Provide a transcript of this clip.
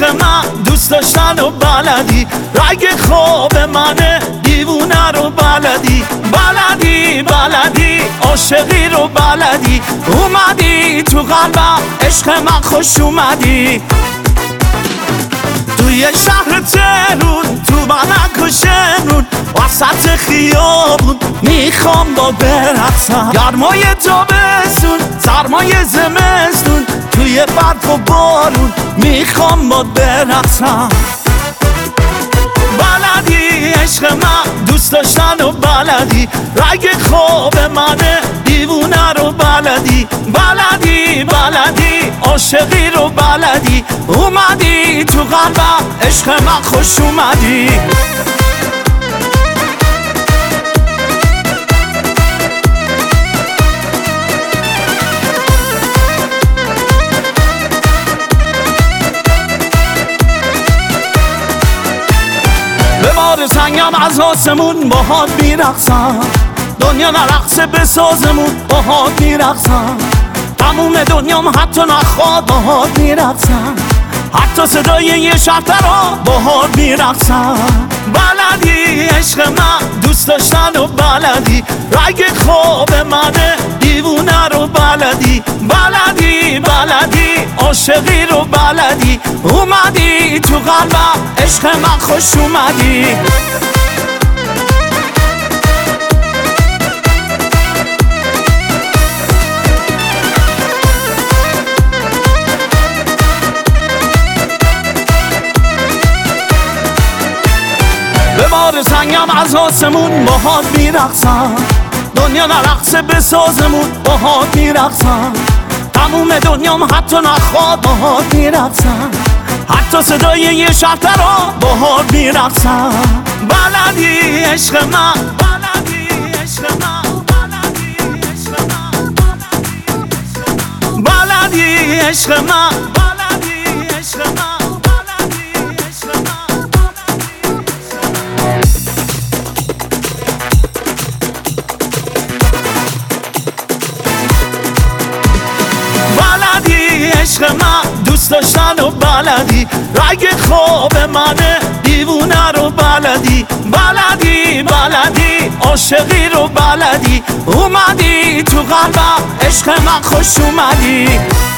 عشق من دوست داشتن و بلدی، رگ خواب منه دیوونه رو بلدی، بلدی عاشقی رو بلدی، اومدی تو قلبم عشق من خوش اومدی. توی شهر تهرون تو بلک و شمرون وسط خیابون میخوام با برقصم، گرمای تابستون سرمای زمستون توی برف و بارون میخوام با برقصم. بلدی عشق من دوست داشتن و بلدی، رگ خواب منه دیوونه رو بلدی، بلدی عاشقی رو بلدی، اومدی تو قلبم عشق من خوش اومدی. به بار سنگم از آسمون باهات میرقصم، دنیا نرقصه به سازمون باهات میرقصم، تموم دنیام حتی نخواد باهات میرقصم، حتی صدای یه شرطرها باهات میرقصم. بلدی عشق من دوست داشتن و بلدی، رگ خواب منه دیوونه رو بلدی، بلدی عاشقی رو بلدی، اومدی تو قلبم عشق من خوش اومدی. به بار سنگم از آسمون باهات میرقصم، دنیا نرقصه به سازمون باهات میرقصم، تموم دنیام حتی نخواد باهات میرقصم، حتی صدای یه شرطرها باهات میرقصم. بلدی عشق من، بلدی عشق من، بلدی عشق من، بلدی عشق من. عشق من دوست داشتن و بلدی، رگ خواب منه دیوونه رو بلدی، بلدی عاشقی رو بلدی، اومدی تو قلبم عشق من خوش اومدی.